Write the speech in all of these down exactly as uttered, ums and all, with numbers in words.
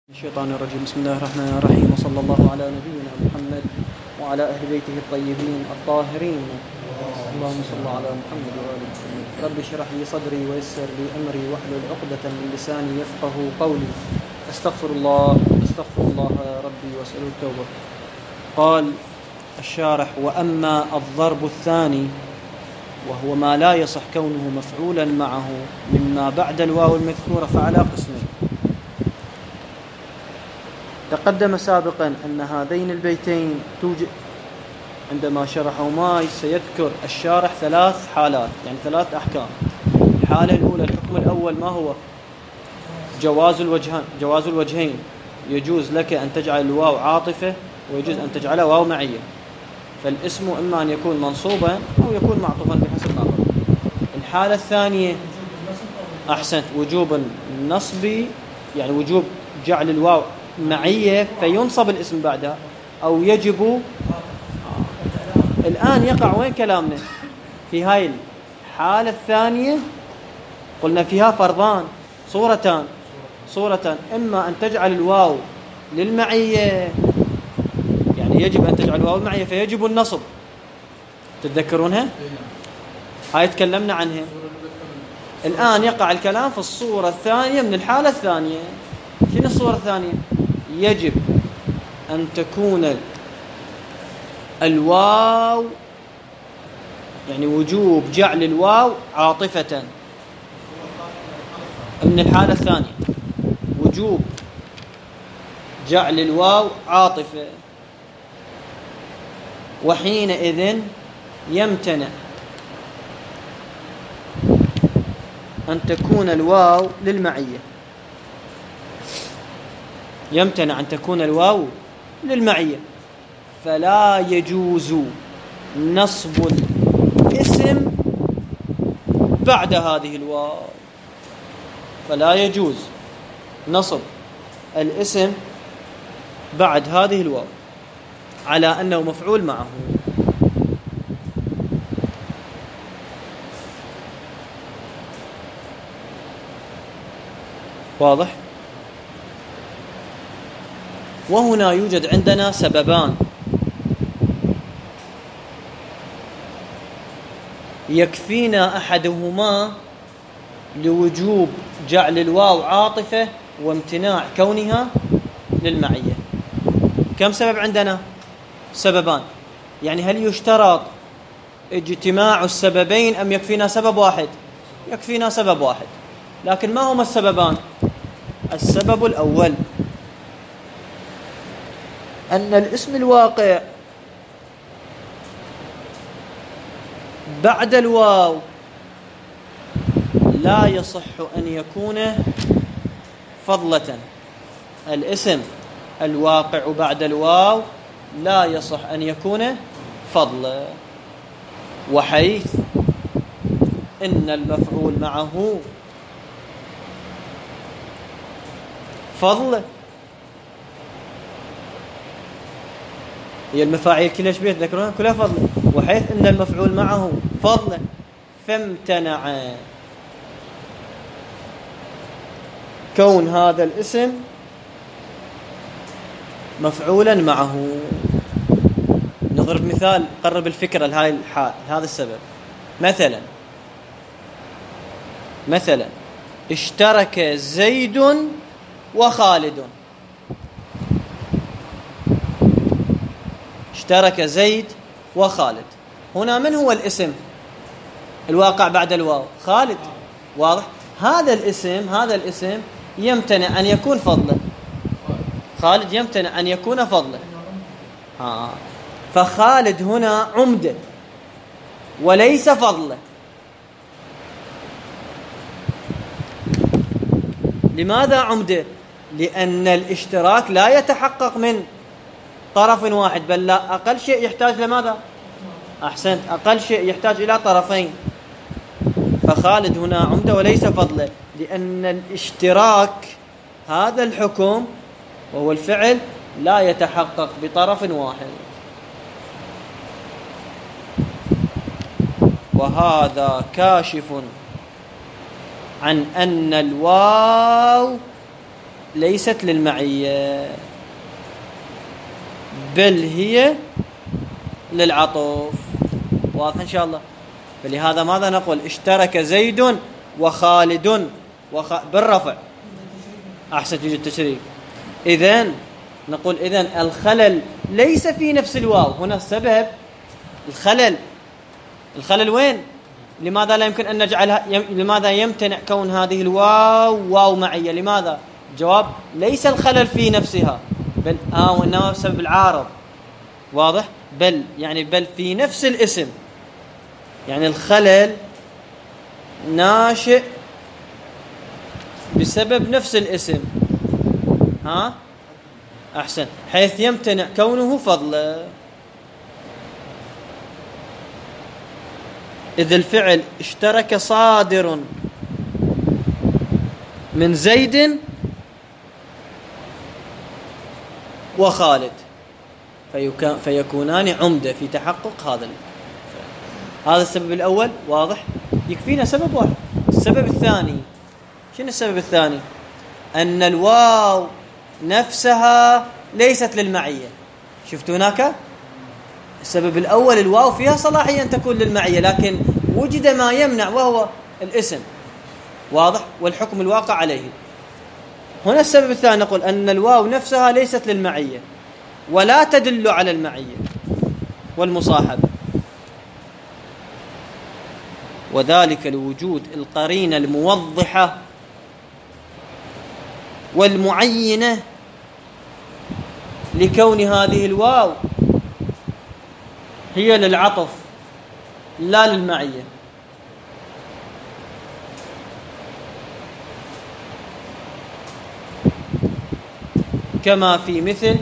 الشيطان الرجيم. بسم الله الرحمن الرحيم، وصلى الله على نبينا محمد وعلى أهل بيته الطيبين الطاهرين. اللهم صل على محمد وآله محمد. رب اشرح لي صدري ويسر لي أمري واحلل عقدة من لساني يفقه قولي. استغفر الله استغفر الله ربي واسأله التوبة. قال الشارح: وأما الضرب الثاني وهو ما لا يصح كونه مفعولا معه مما بعد الواو المذكورة فعلى قسمين. تقدم سابقا أن هذين البيتين توجد عندما شرحوا ماي سيذكر الشارح ثلاث حالات، يعني ثلاث أحكام. الحالة الأولى، الحكم الأول ما هو؟ جواز الوجهين جواز الوجهين يجوز لك أن تجعل الواو عاطفة ويجوز أن تجعلها واو معية، فالاسم إما أن يكون منصوبا أو يكون معطوفا بحسب ما هو. الحالة الثانية أحسنت، وجوب النصب، يعني وجوب جعل الواو معية فينصب الاسم بعدها، أو يجب. الآن يقع وين كلامنا؟ في هاي الحالة الثانية قلنا فيها فرضان، صورتان صورتان إما أن تجعل الواو للمعية، يعني يجب أن تجعل الواو معية فيجب النصب، تتذكرونها؟ هاي تكلمنا عنها. الآن يقع الكلام في الصورة الثانية من الحالة الثانية. شنو الصورة الثانية؟ يجب أن تكون الواو، يعني وجوب جعل الواو عاطفة من الحالة الثانية، وجوب جعل الواو عاطفة، وحينئذ يمتنع أن تكون الواو للمعية، يمتنع أن تكون الواو للمعية، فلا يجوز نصب الاسم بعد هذه الواو، فلا يجوز نصب الاسم بعد هذه الواو على أنه مفعول معه. واضح؟ وهنا يوجد عندنا سببان يكفينا أحدهما لوجوب جعل الواو عاطفة وامتناع كونها للمعية. كم سبب عندنا؟ سببان. يعني هل يشترط اجتماع السببين أم يكفينا سبب واحد؟ يكفينا سبب واحد. لكن ما هما السببان؟ السبب الأول أن الاسم الواقع بعد الواو لا يصح أن يكون فضلة. الاسم الواقع بعد الواو لا يصح أن يكون فضلا، وحيث إن المفعول معه فضل. هي المفاعيل كلها شبيه تذكرونها كلها فضل، وحيث ان المفعول معه فضل فامتنع كون هذا الاسم مفعولا معه. نضرب مثال قرب الفكرة لهذه الحال، هذا السبب. مثلا مثلا اشترك زيد وخالد. اشترك زيد وخالد، هنا من هو الاسم الواقع بعد الواو؟ خالد. واضح؟ هذا الاسم هذا الاسم يمتنع أن يكون فضلا. خالد يمتنع أن يكون فضلا. آه. فخالد هنا عمدة وليس فضلا. لماذا عمدة؟ لأن الاشتراك لا يتحقق من طرف واحد، بل لا، أقل شيء يحتاج لماذا؟ أحسنت، أقل شيء يحتاج إلى طرفين. فخالد هنا عمدة وليس فضلا، لأن الاشتراك هذا الحكم وهو الفعل لا يتحقق بطرف واحد. وهذا كاشف عن أن الواو ليست للمعية بل هي للعطف. واضح إن شاء الله؟ فلهذا ماذا نقول؟ اشترك زيد وخالد وخ... بالرفع. أحسن يوجد تشريك. إذن نقول إذن الخلل ليس في نفس الواو. هنا السبب الخلل. الخلل وين؟ لماذا لا يمكن أن نجعلها يم... لماذا يمتنع كون هذه الواو واو معية؟ لماذا؟ جواب: ليس الخلل في نفسها بل آه وإنما بسبب العارض. واضح؟ بل يعني بل في نفس الاسم، يعني الخلل ناشئ بسبب نفس الاسم. ها؟ أحسن، حيث يمتنع كونه فضلا. إذ الفعل اشترك صادر من زيد وخالد فيكونان عمدة في تحقق هذا. هذا السبب الأول. واضح؟ يكفينا سبب واحد. السبب الثاني، شنو السبب الثاني؟ أن الواو نفسها ليست للمعية. شفتوا هناك السبب الأول الواو فيها صلاحية أن تكون للمعية، لكن وجد ما يمنع وهو الاسم. واضح؟ والحكم الواقع عليه. هنا السبب الثاني نقول أن الواو نفسها ليست للمعية ولا تدل على المعية والمصاحبة، وذلك لوجود القرينة الموضحة والمعينة لكون هذه الواو هي للعطف لا للمعية. كما في مثل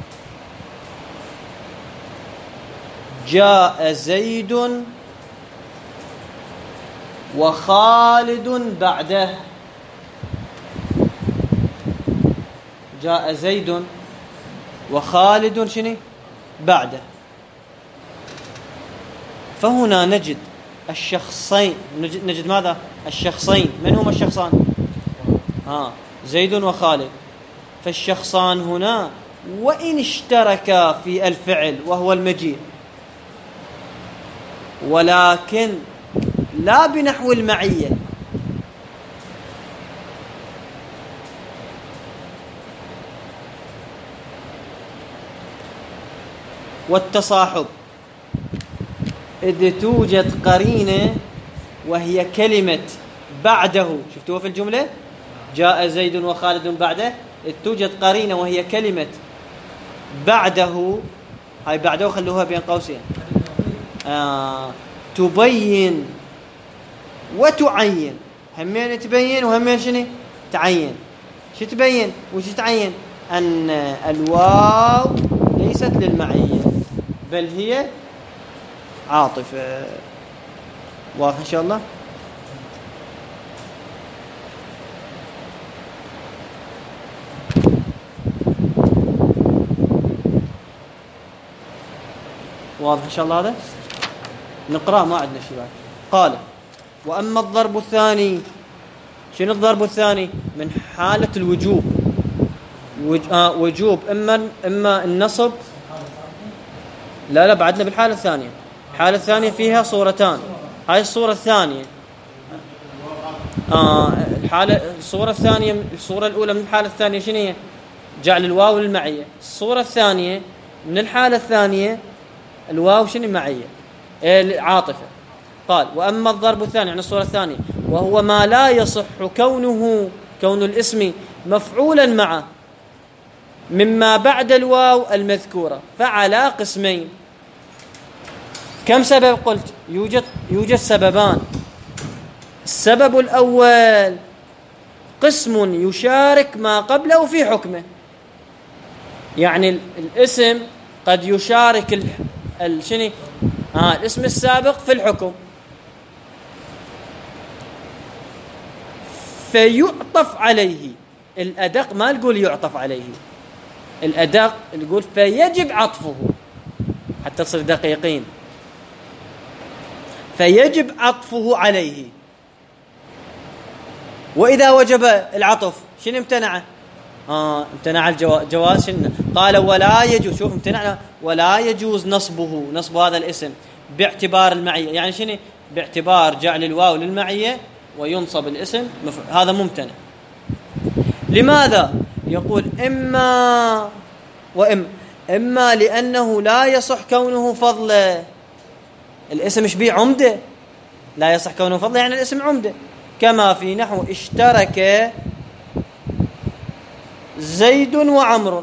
جاء زيد وخالد بعده. جاء زيد وخالد شنو بعده. فهنا نجد الشخصين، نجد, نجد ماذا؟ الشخصين. من هما الشخصان؟ ها زيد وخالد. فالشخصان هنا وإن اشتركا في الفعل وهو المجيء، ولكن لا بنحو المعية. والتصاحب إذ توجد قرينة وهي كلمة بعده. شفتوها في الجملة؟ جاء زيد وخالد بعده. إذ توجد قرينة وهي كلمة بعده. هاي بعده خلوها بين قوسين. آه تبين وتعين. همين تبين وهمين شنو تعين. شو تبين وش تعين؟ أن الواو ليست للمعية بل هي عاطفة. واضح إن شاء الله؟ واضح إن شاء الله؟ هذا نقرأ ما عندنا شيء بعد. قال: وأما الضرب الثاني. شنو الضرب الثاني؟ من حالة الوجوب. وج... آه وجوب إما إما النصب. لا لا بعدنا بالحالة الثانية. الحالة الثانية فيها صورتان. هاي الصورة الثانية. آه الحالة الصورة الثانية الصورة الأولى من الحالة الثانية شنو هي؟ جعل الواو للمعية. الصورة الثانية من الحالة الثانية الواو شنو معية؟ إيه عاطفة. قال: وأما الضرب الثاني يعني الصورة الثانية وهو ما لا يصح كونه كون الاسم مفعولا معه مما بعد الواو المذكورة فعلى قسمين. كم سبب قلت؟ يوجد يوجد سببان. السبب الأول قسم يشارك ما قبله في حكمه، يعني الاسم قد يشارك ال... ال... شنو آه الاسم السابق في الحكم فيعطف عليه. الأدق ما نقول يعطف عليه، الأدق نقول فيجب عطفه حتى تصير دقيقين. فيجب عطفه عليه. وإذا وجب العطف شنو امتنعه؟ آه امتنع الجواز شنو؟ قال ولا يجوز، شوف امتنع ولا يجوز نصبه، نصب هذا الاسم باعتبار المعية، يعني شنو؟ باعتبار جعل الواو للمعية وينصب الاسم، هذا ممتنع. لماذا؟ يقول إما وإما إما لأنه لا يصح كونه فضلا، الاسم مش بيه عمدة، لا يصح كونه فضلا يعني الاسم عمدة، كما في نحو اشترك زيد وعمر،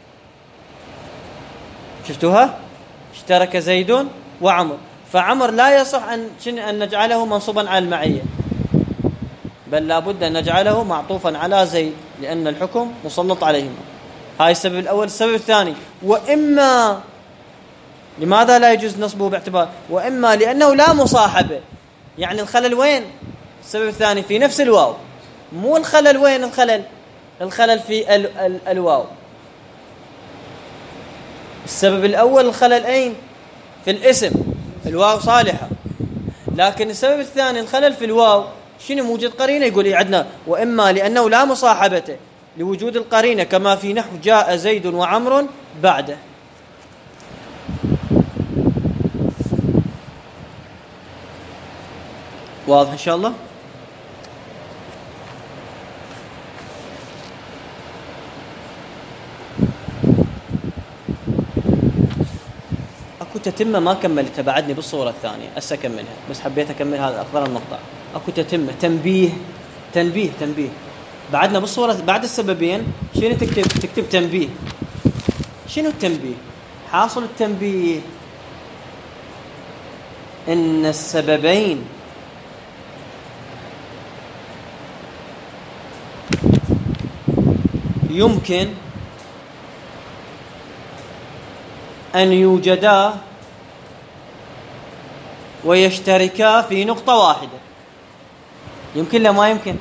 شفتوها؟ اشترك زيد وعمر، فعمر لا يصح أن أن نجعله منصوبا على المعية، بل لابد أن نجعله معطوفا على زيد لأن الحكم مسلط عليهما. هاي السبب الأول. السبب الثاني وإما، لماذا لا يجوز نصبه باعتبار؟ وإما لأنه لا مصاحبة، يعني الخلل وين؟ السبب الثاني في نفس الواو، مو الخلل وين الخلل؟ الخلل في ال ال الواو. السبب الأول الخلل أين؟ في الاسم، الواو صالحة، لكن السبب الثاني الخلل في الواو. شنو موجود قرينة؟ يقول إيه عندنا وإما لأنه لا مصاحبته لوجود القرينة، كما في نحو جاء زيد وعمر بعده. واضح إن شاء الله؟ أكو تتمة ما كملتها بعدني بالصورة الثانية، هسه أكملها، بس حبيت أكمل هذا أفضل النقطة. أكو تتمة، تنبيه تنبيه تنبيه بعدنا بالصورة بعد السببين. شنو تكتب؟ تكتب تنبيه. شنو التنبيه؟ حاصل التنبيه إن السببين يمكن أن يوجدا ويشتركا في نقطة واحدة. يمكن لا ما يمكن؟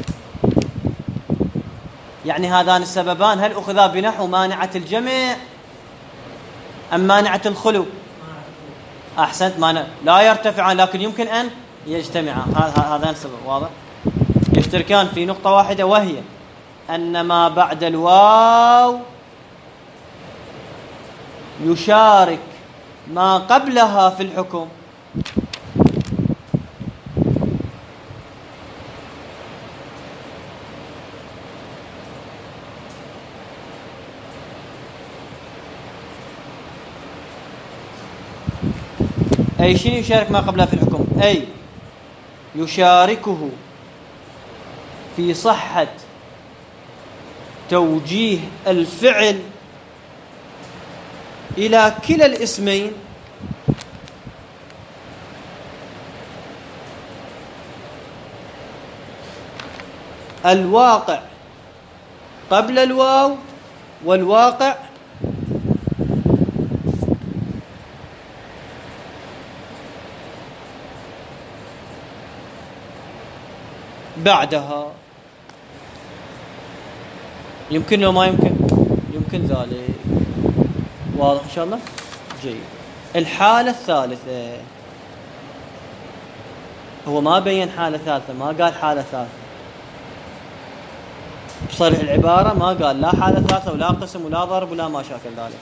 يعني هذان السببان هل أخذا بنحو مانعة الجمع أم مانعة الخلو؟ أحسنت، مانع لا يرتفعان لكن يمكن أن يجتمعان. هذان السبب واضح، يشتركان في نقطة واحدة، وهي أن ما بعد الواو يشارك ما قبلها في الحكم. أي شيء يشارك ما قبلها في الحكم، أي يشاركه في صحة توجيه الفعل إلى كلا الاسمين الواقع قبل الواو والواقع بعدها. يمكن أو ما يمكن؟ يمكن ذلك. واضح إن شاء الله؟ جيد. الحالة الثالثة، هو ما بين حالة ثالثة، ما قال حالة ثالثة بصريح العبارة، ما قال لا حالة ثالثة ولا قسم ولا ضرب ولا ما شاكل ذلك.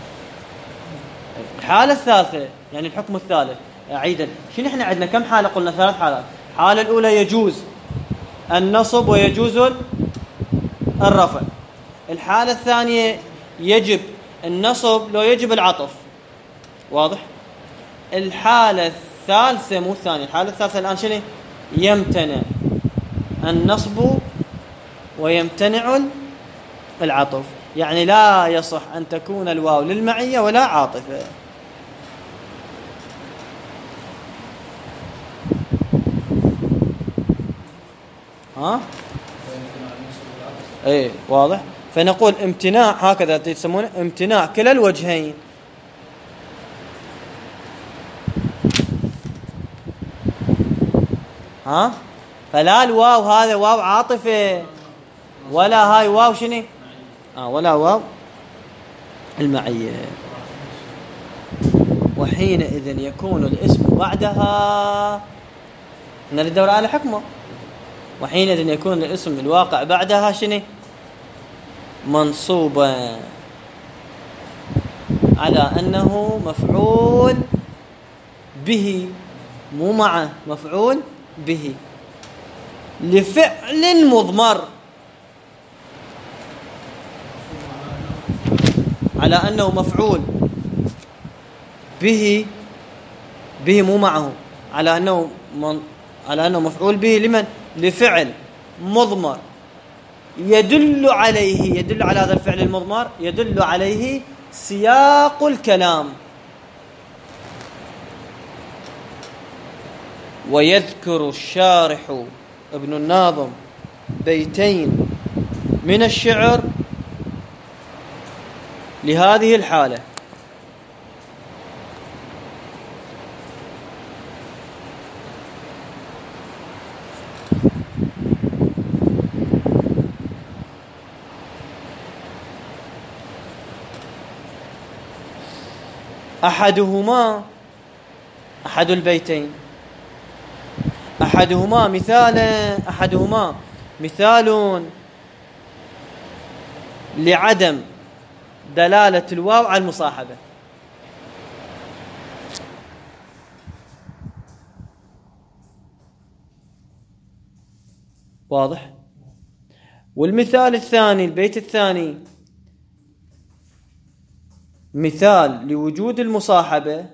الحالة الثالثة يعني الحكم الثالث. أعيدا، شنو إحنا عندنا كم حالة؟ قلنا ثلاث حالات. الحالة الأولى يجوز النصب ويجوز الرفع. الحالة الثانية يجب النصب لو يجب العطف. واضح؟ الحالة الثالثة مو الثانية، الحالة الثالثة الآن شنو؟ يمتنع النصب ويمتنع العطف، يعني لا يصح أن تكون الواو للمعية ولا عاطفة. ها؟ ايه واضح. فنقول امتناع هكذا تسمونه امتناع كلا الوجهين. ها؟ فلا الواو هذا واو عاطفة ولا هاي واو شنو؟ اه ولا واو المعية. وحينئذ يكون الاسم بعدها، نريد ندور على حكمه. وحينئذ يكون الاسم الواقع بعدها شنو؟ منصوبا على أنه مفعول به، مو معه، مفعول به لفعل مضمر، على أنه مفعول به، به مو معه، على أنه من على أنه مفعول به لمن؟ لفعل مضمر يدل عليه، يدل على هذا الفعل المضمر يدل عليه سياق الكلام. ويذكر الشارح ابن الناظم بيتين من الشعر لهذه الحالة. أحدهما أحد البيتين أحدهما مثال أحدهما مثال لعدم دلالة الواو على المصاحبة. واضح؟ والمثال الثاني، البيت الثاني، مثال لوجود المصاحبة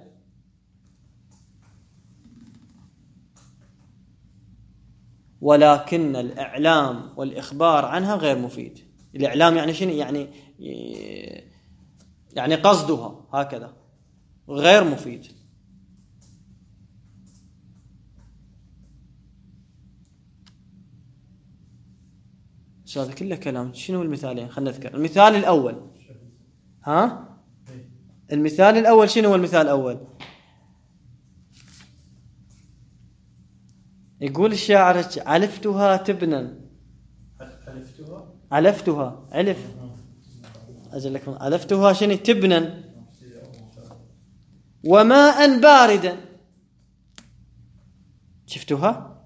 ولكن الإعلام والإخبار عنها غير مفيد. الإعلام يعني شنو؟ يعني يعني قصدها هكذا غير مفيد. هذا كله كلام. شنو المثالين؟ خلينا نذكر المثال الأول. ها؟ المثال الأول شنو هو المثال الأول؟ يقول الشاعر علفتها تبنا. علفتها علفتها علف أجل لكم. علفتها شنو؟ تبنا وماء باردا. شفتوها؟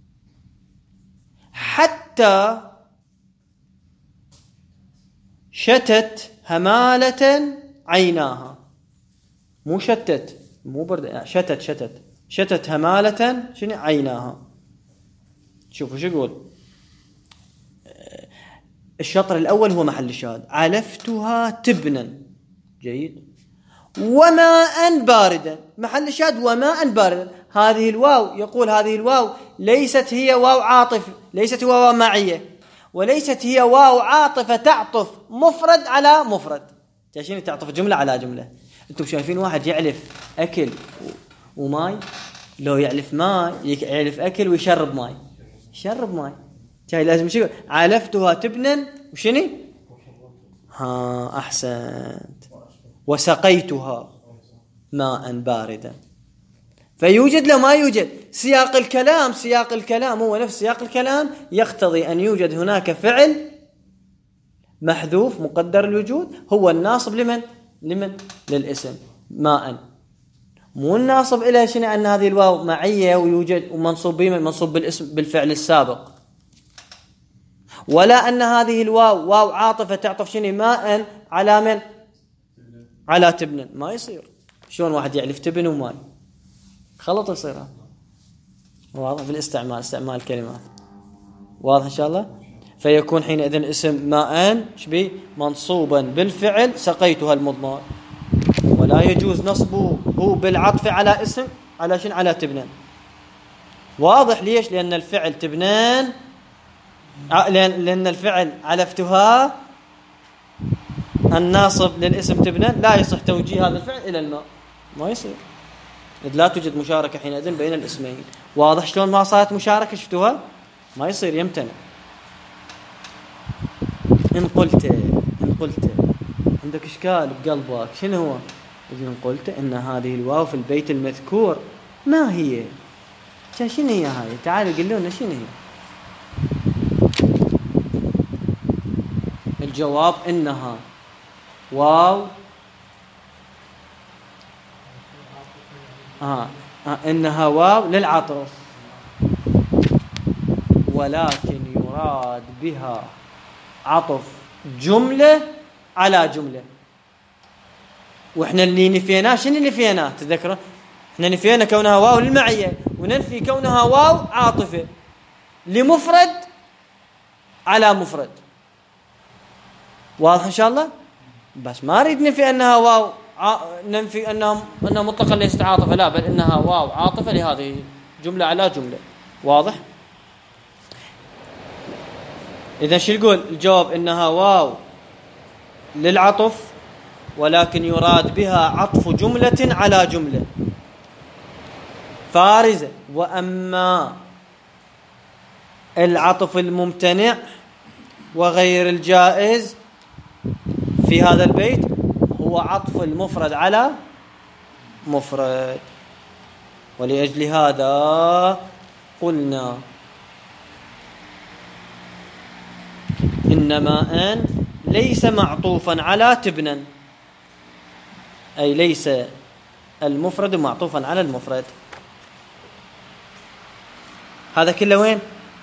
حتى شتت همالة عيناها. مو شتت، مو برد، شتت شتت شتت همالة شنو؟ عيناها. شوفوا شو يقول الشطر الأول هو محل الشاهد. علفتها تبنا، جيد، وماء باردا، محل الشاهد وماء باردا. هذه الواو، يقول هذه الواو ليست هي واو عاطف، ليست واو معية، وليست هي واو عاطفة تعطف مفرد على مفرد. شنو تعطف؟ جملة على جملة. انتم شايفين واحد يعلف أكل وماي، لو يعلف ماي يعلف أكل ويشرب ماي، يشرب ماي. جاي لازم شو؟ علفتها تبنا وشنو؟ ها أحسنت. وسقيتها ماء باردا. فيوجد لو ما يوجد سياق الكلام، سياق الكلام هو نفس سياق الكلام يقتضي أن يوجد هناك فعل محذوف مقدر الوجود هو الناصب لمن؟ لمن؟ للاسم ماء. مو الناصب إلى شنو؟ أن هذه الواو معية ويوجد ومنصوب بمن؟ منصوب بالاسم بالفعل السابق. ولا أن هذه الواو واو عاطفة تعطف شنو؟ ماء على من؟ على تبن. ما يصير. شلون واحد يعلف تبن وماء؟ خلط يصير. واضح في الاستعمال، استعمال الكلمات واضح إن شاء الله. فيكون حينئذ اسم ماء شبيه منصوبا بالفعل سقيتها المضمار، ولا يجوز نصبه هو بالعطف على اسم على شن؟ على تبنان. واضح ليش؟ لأن الفعل تبنان، لأن الفعل علفتها الناصب للاسم تبنان لا يصح توجيه هذا الفعل إلى الماء، ما يصير، إذ لا توجد مشاركة حينئذ بين الاسمين. واضح شلون ما صارت مشاركة؟ شفتوها؟ ما يصير، يمتنع. إن قلت إن قلت عندك إشكال بقلبك شنو هو؟ إن قلت إن هذه الواو في البيت المذكور ما هي؟ شنو هي هاي؟ تعالوا قلوا لنا شنو هي؟ الجواب إنها واو آه. آه. إنها واو للعطف، ولكن يراد بها عطف جملة على جملة. وإحنا اللي نفيناه شنو اللي نفيناه تذكروا؟ إحنا نفينا كونها واو للمعية، وننفي كونها واو عاطفة لمفرد على مفرد. واضح إن شاء الله؟ بس ما أريد ننفي أنها واو ع... ننفي أنها أنها مطلقا ليست عاطفة، لا، بل إنها واو عاطفة لهذه جملة على جملة. واضح؟ إذا شو يقول الجواب؟ إنها واو للعطف، ولكن يراد بها عطف جملة على جملة فارزة. وأما العطف الممتنع وغير الجائز في هذا البيت هو عطف المفرد على مفرد. ولأجل هذا قلنا إنما أن ليس معطوفا على تبنا، أي ليس المفرد معطوفا على المفرد. هذا كله وين؟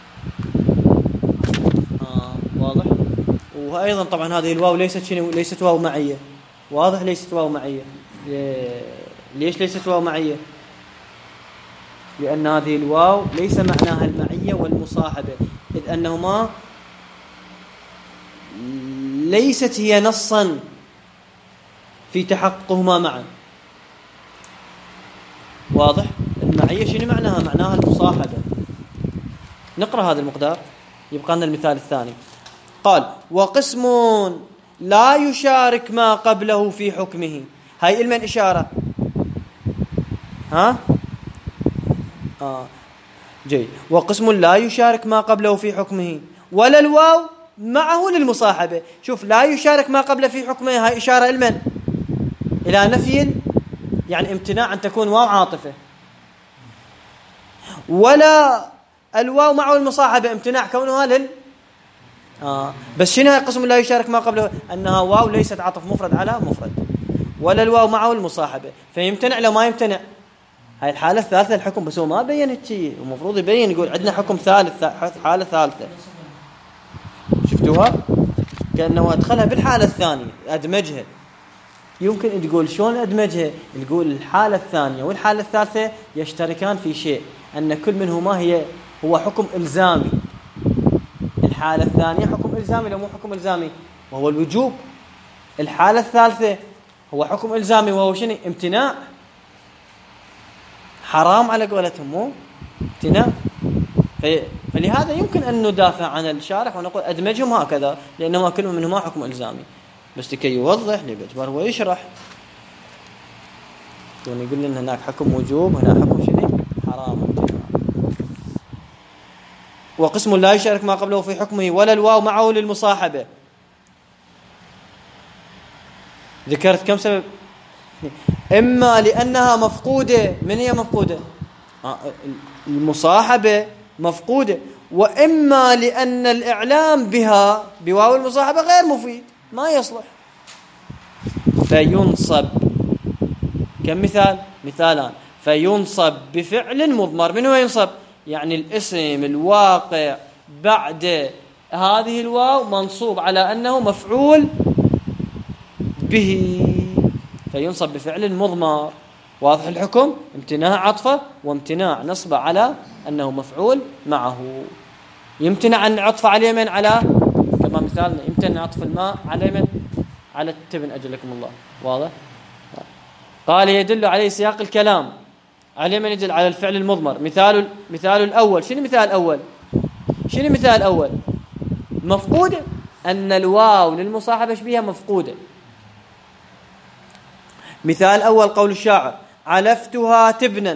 آه واضح. وأيضا طبعا هذه الواو ليست شنو؟ ليست واو معية. واضح؟ ليست واو معية. ليش ليست واو معية؟ لأن هذه الواو ليس معناها المعية والمصاحبة، إذ أنهما ليست هي نصا في تحققهما معا. واضح؟ المعية شنو معناها؟ معناها المصاحبة. نقرأ هذا المقدار يبقى لنا المثال الثاني. قال: وقسم لا يشارك ما قبله في حكمه. هاي المن إشارة. ها؟ آه. جيد. وقسم لا يشارك ما قبله في حكمه ولا الواو معه للمصاحبة. شوف، لا يشارك ما قبله في حكمه، هاي إشارة المن إلى نفي، يعني امتناع أن تكون واو عاطفة. ولا الواو معه المصاحبة، امتناع كونها لل آه. بس شنو هاي قسم لا يشارك ما قبله؟ أنها واو ليست عطف مفرد على مفرد، ولا الواو معه المصاحبة، فيمتنع لو ما يمتنع. هاي الحالة الثالثة الحكم، بس هو ما بين شيء، ومفروض يبين يقول عندنا حكم ثالث، حالة ثالثة. شفتوها؟ كأنه أدخلها بالحالة الثانية، أدمجها. يمكن تقول شلون أدمجها؟ تقول الحالة الثانية والحالة الثالثة يشتركان في شيء، أن كل منهما هي هو حكم إلزامي. الحالة الثانية حكم إلزامي لو مو حكم إلزامي وهو الوجوب. الحالة الثالثة هو حكم إلزامي وهو شنو؟ امتناع. حرام على قولتهم، مو امتناع. فلهذا يمكن أن ندافع عن الشارح ونقول أدمجهم هكذا، لأنما كل منهما حكم إلزامي، بس لكي يوضح باعتبار هو يشرح، يقول لنا هناك حكم وجوب، هنا حكم شنو؟ حرام. وقسم لا يشارك ما قبله في حكمه ولا الواو معه للمصاحبة. ذكرت كم سبب؟ إما لأنها مفقودة. من هي مفقودة؟ المصاحبة مفقودة. وإما لأن الإعلام بها بواو المصاحبة غير مفيد، ما يصلح، فينصب. كم مثال؟ مثالان. فينصب بفعل مضمر. من هو ينصب؟ يعني الاسم الواقع بعد هذه الواو منصوب على أنه مفعول به، فينصب بفعل مضمر. واضح الحكم؟ امتناع عطفه وامتناع نصبه على أنه مفعول معه. يمتنع أن عطف على من؟ على كما مثالنا يمتنع عطف الماء على من؟ على التبن أجلكم الله. واضح؟ قال: يدل عليه سياق الكلام. على من يدل؟ على الفعل المضمر. مثال مثال الأول. شنو مثال الأول؟ شنو مثال الأول؟ مفقودة، أن الواو للمصاحبة بها مفقودة. مثال أول قول الشاعر: علفتها تبنا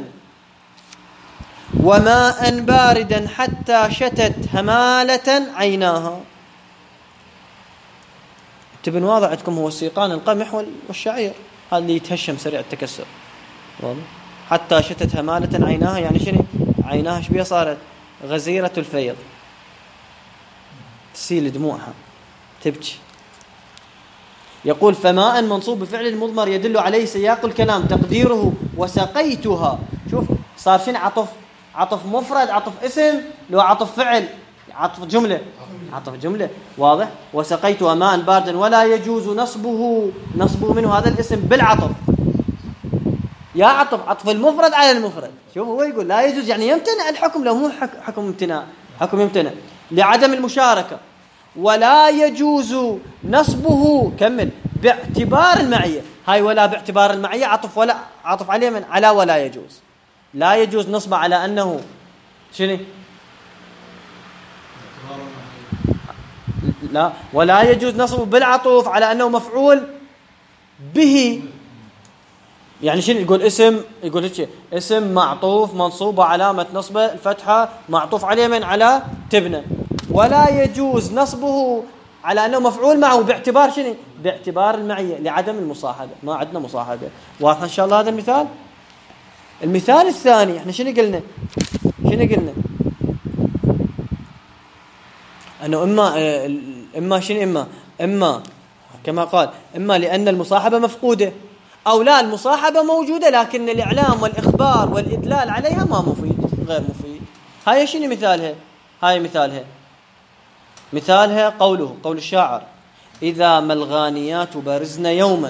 وماء باردا حتى شتت همالة عيناها. التبن واضح عندكم، هو السيقان القمح والشعير، هذا اللي يتهشم سريع التكسر. واضح؟ حتى شتت همالة عيناها، يعني شنو؟ عيناها شبيه صارت؟ غزيرة الفيض، تسيل دموعها، تبكي. يقول: فماء منصوب بفعل المضمر يدل عليه سياق الكلام، تقديره وسقيتها. شوف صار شنو؟ عطف عطف مفرد، عطف اسم، لو عطف فعل، عطف جملة، عطف جملة واضح. وسقيتها ماء باردا ولا يجوز نصبه، نصبه منه هذا الاسم بالعطف. يا عطف عطف المفرد على المفرد. شوف هو يقول لا يجوز يعني يمتنع الحكم، لو مو حكم امتناع، حكم يمتنع لعدم المشاركة. ولا يجوز نصبه، كمل، باعتبار المعية. هاي ولا باعتبار المعية عطف ولا عطف عليه من على ولا يجوز. لا يجوز نصبه على أنه شنو؟ لا، ولا يجوز نصبه بالعطف على أنه مفعول به. يعني شنو يقول؟ اسم، يقول هيك اسم معطوف منصوب علامة نصبه الفتحة معطوف عليه من على تبنى. ولا يجوز نصبه على أنه مفعول معه باعتبار شنو؟ باعتبار المعية لعدم المصاحبة. ما عندنا مصاحبة. واضح إن شاء الله هذا المثال. المثال الثاني احنا شنو قلنا؟ شنو قلنا؟ أنه إما إما شنو إما إما كما قال إما لأن المصاحبة مفقودة، أو لا المصاحبة موجودة لكن الإعلام والإخبار والإدلال عليها ما مفيد، غير مفيد. هاي شنو مثالها؟ هاي مثالها مثالها قوله، قول الشاعر: إذا ما الغانيات برزن يوما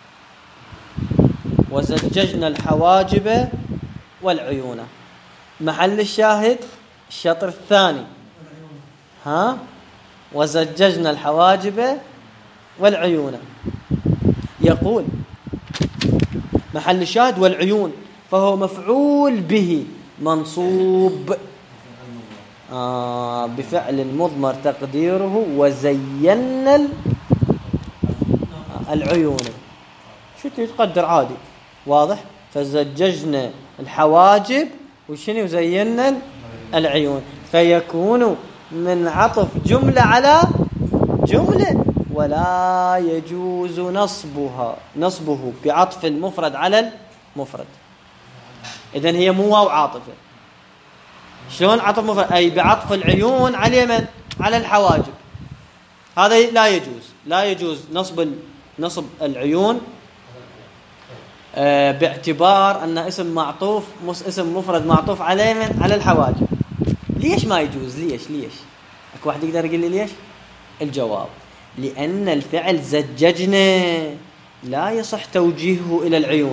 وزججنا الحواجب والعيون. محل الشاهد الشطر الثاني، ها، وزججنا الحواجب والعيون. يقول محل الشاهد والعيون، فهو مفعول به منصوب آه بفعل مضمر تقديره وزينا العيون. شو تقدر عادي واضح. فزججنا الحواجب وشنو وزينا العيون، فيكون من عطف جملة على جملة. ولا يجوز نصبها نصبه بعطف المفرد على المفرد. إذن هي مو واو عاطفة. شلون عطف مفرد؟ أي بعطف العيون على من؟ على الحواجب. هذا لا يجوز. لا يجوز نصب نصب العيون آه باعتبار أن اسم معطوف اسم مفرد معطوف على من؟ على الحواجب. ليش ما يجوز؟ ليش ليش اكو واحد يقدر يقول لي ليش؟ الجواب: لأن الفعل زججنا لا يصح توجيهه إلى العيون،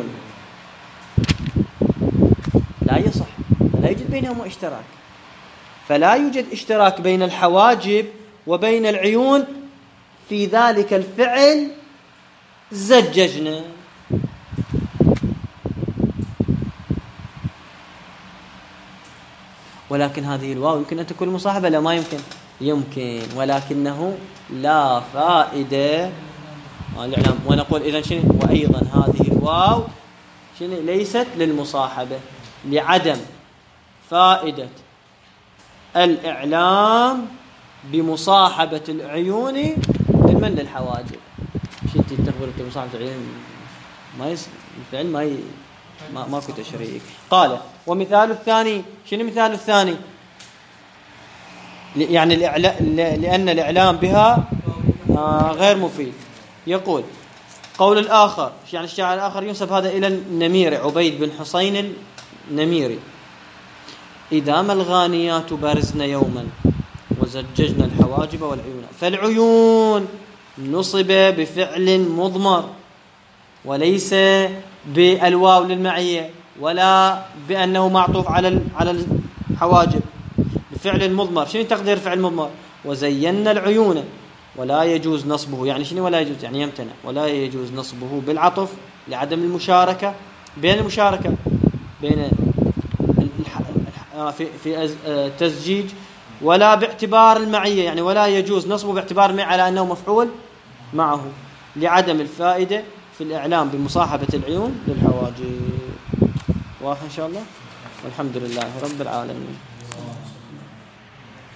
لا يصح، لا يوجد بينهما اشتراك. فلا يوجد اشتراك بين الحواجب وبين العيون في ذلك الفعل زججنا. ولكن هذه الواو يمكن أن تكون مصاحبة؟ لا، ما يمكن. يمكن، ولكنه لا فائدة الإعلام. ونقول إذن شنو؟ وأيضا هذه الواو شنو؟ ليست للمصاحبة لعدم فائدة الإعلام بمصاحبة العيون لمن للحواجب. شو انت تخبر انت مصاحبة العيون ما يس... الفعل ما ي... ما ماكو تشريك. قال: ومثال الثاني، شنو مثال الثاني؟ يعني الإعلا... لأن الإعلام بها آه غير مفيد. يقول قول الآخر، يعني الشاعر الآخر ينسب هذا إلى النميري، عبيد بن حسين النميري: إذا ما الغانيات برزن يوما وزججنا الحواجب والعيون. فالعيون نصب بفعل مضمر وليس بالواو للمعية ولا بأنه معطوف على على الحواجب، بفعل مضمر. شنو تقدير فعل مضمر؟ وزينا العيون. ولا يجوز نصبه، يعني شنو ولا يجوز؟ يعني يمتنع. ولا يجوز نصبه بالعطف لعدم المشاركة بين المشاركة بين في في تزجيج، ولا باعتبار المعية، يعني ولا يجوز نصبه باعتبار المعية على أنه مفعول معه لعدم الفائدة في الإعلام بمصاحبة العيون للحواجب. واضح إن شاء الله. والحمد لله رب العالمين.